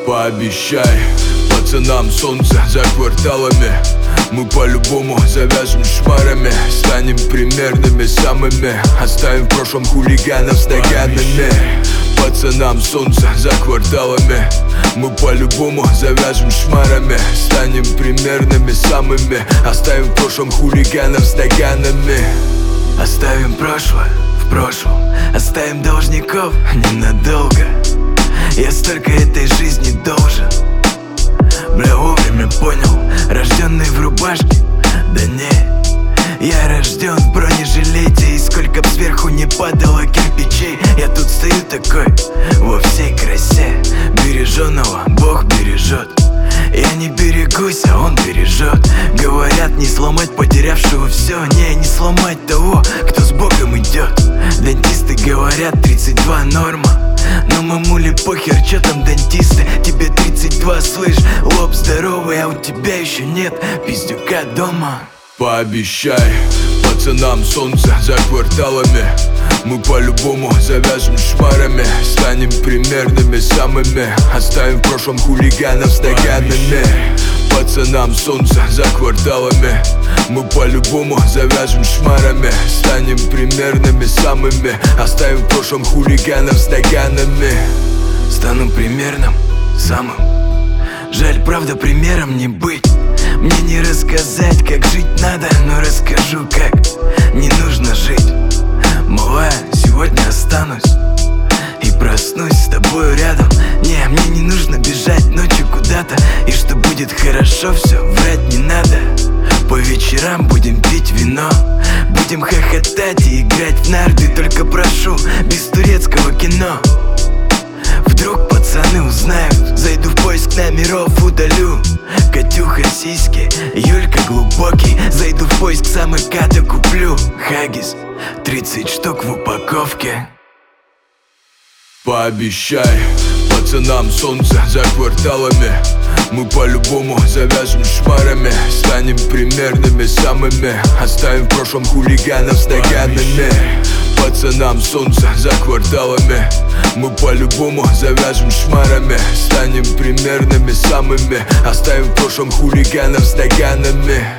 Пообещай пацанам солнце за кварталами. Мы по-любому завяжем шмарами, станем примерными самыми, оставим в прошлом хулиганов с наганами. Пацанам солнце за кварталами. Мы по-любому завяжем шмарами, станем примерными самыми, оставим в прошлом хулиганов с наганами. Оставим прошлое в прошлом, оставим должников ненадолго. Я столько этой жизни должен. Бля, вовремя понял, рожденный в рубашке, да не, я рожден в бронежилете. И сколько б сверху не падало кирпичей, я тут стою такой во всей красе. Береженого Бог бережет. Я не берегусь, а он бережет. Говорят, не сломать потерявшего все. Не сломать того, кто с Богом идет. Дантисты говорят, 32 норма. Но мамуле похер, чё там дантисты? Тебе 32, слышь, лоб здоровый, а у тебя еще нет пиздюка дома. Пообещай пацанам солнце за кварталами. Мы по-любому завяжем шмарами, станем примерными самыми, оставим в прошлом хулиганов с наганами. Пацанам солнце за кварталами. Мы по-любому завяжем шмарами, станем примерными самыми, оставим в прошлом хулиганов с наганами. Стану примерным самым. Жаль, правда, примером не быть. Мне не рассказать, как жить надо, но расскажу, как не нужно жить. Малая, сегодня останусь и проснусь с тобою рядом. Не, мне не нужно бежать ночью куда-то, и что будет хорошо, все, врать не надо. По вечерам будем пить вино, будем хохотать и играть в нарды. Только прошу, без турецкого кино. Вдруг пацаны узнают, зайду в поиск номеров, удалю Катюха сиськи, Юлька глубокий. Зайду в поиск самоката, куплю хаггис, 30 штук в упаковке. Пообещай пацанам солнце за кварталами. Мы по-любому завяжем шмарами, станем примерными самыми, оставим в прошлом хулиганов с наганами. Пацанам солнце за кварталами. Мы по-любому завяжем шмарами, станем примерными самыми, оставим в прошлом хулиганов с наганами.